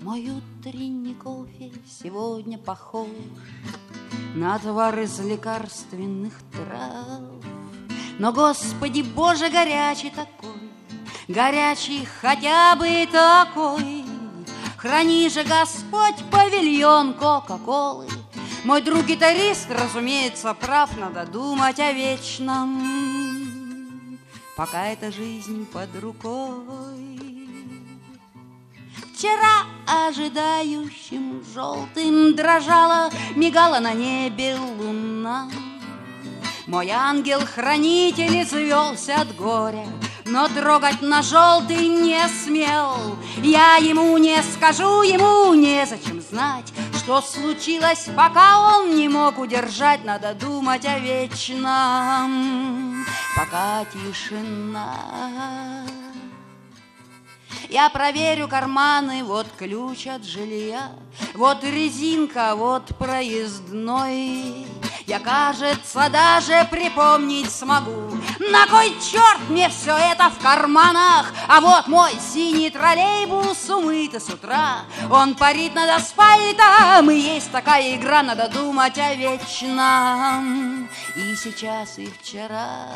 Мой утренний кофе сегодня похож на отвар из лекарственных трав. Но, Господи Боже, горячий такой, горячий хотя бы такой. Храни же, Господь, павильон Кока-Колы. Мой друг-гитарист, разумеется, прав, надо думать о вечном, пока эта жизнь под рукой. Вчера ожидающим желтым дрожала, мигала на небе луна. Мой ангел-хранитель извелся от горя, но трогать на желтый не смел. Я ему не скажу, ему незачем знать, что случилось, пока он не мог удержать. Надо думать о вечном, пока тишина. Я проверю карманы, вот ключ от жилья, вот резинка, вот проездной. Я, кажется, даже припомнить смогу, на кой черт мне все это в карманах. А вот мой синий троллейбус умытый с утра, он парит над асфальтом, и есть такая игра, надо думать о вечном, и сейчас, и вчера.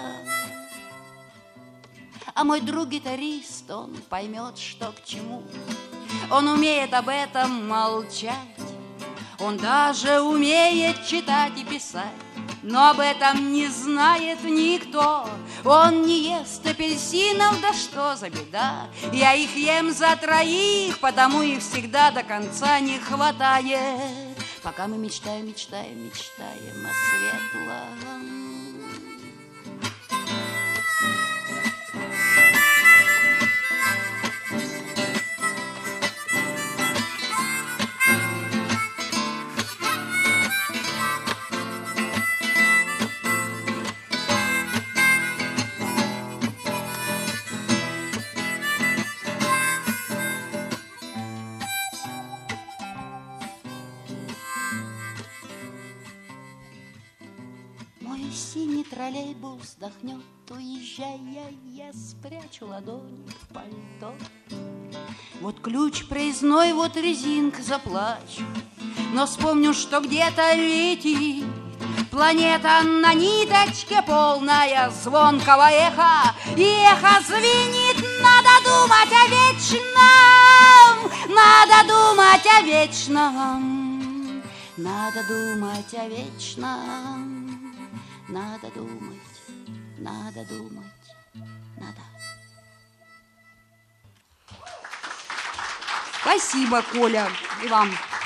А мой друг-гитарист, он поймет, что к чему. Он умеет об этом молчать. Он даже умеет читать и писать, но об этом не знает никто. Он не ест апельсинов, да что за беда. Я их ем за троих, потому их всегда до конца не хватает. Пока мы мечтаем, мечтаем, мечтаем о светлом. Синий троллейбус вздохнет, уезжая, я спрячу ладонь в пальто. Вот ключ проездной, вот резинка, заплачу, но вспомню, что где-то летит планета на ниточке, полная звонкого эха. И эхо звенит, надо думать о вечном, надо думать о вечном, надо думать о вечном. Надо думать, надо думать, надо. Спасибо, Коля, и вам.